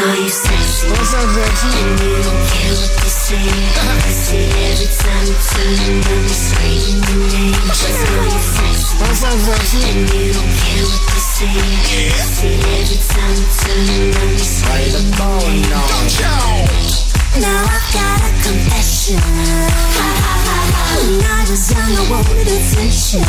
call you sexy. What's up, sexy? And you don't care what they say. I see every time you turn around, they screaming your name. Just call you sexy. What's up, sexy? And you don't care what they say. I see every time you turn around, they screaming your name. Now I've got a confession. When I was young, I wanted attention.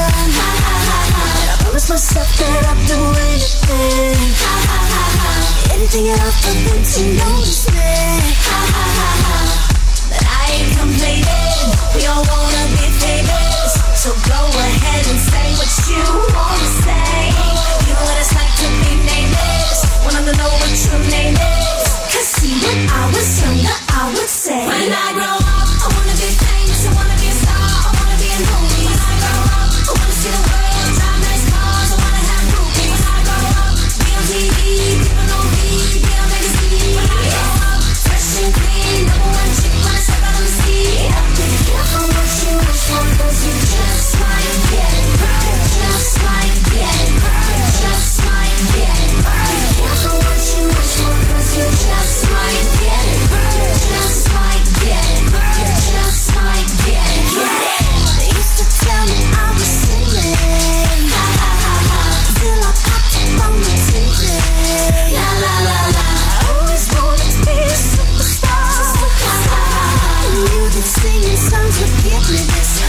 I promised myself that I'd do anything, anything at all for them to notice me. But I ain't complaining. We all wanna be famous, so go ahead and say what you wanna say. You know what it's like to be nameless. Wanna know what your name is. Cause see, when I was younger, I would say, when I grow up, I wanna be famous, I wanna be a star, I wanna be in movies. When I grow up, I wanna see the world, drive nice cars, I wanna have groupies. When I grow up, be on TV, people know me, be on magazine. When I grow up, fresh and clean, number one chick when I step out on the scene. Be careful what you wish for, cause you just might get it. Just might get it. Just might get it. Be careful what you wish for, cause you just might get it. Just might get it. Just might get it. They used to tell me I was singing till I popped up on the TV. La la la la. I always wanted to be a superstar. You been singing songs, but give me this.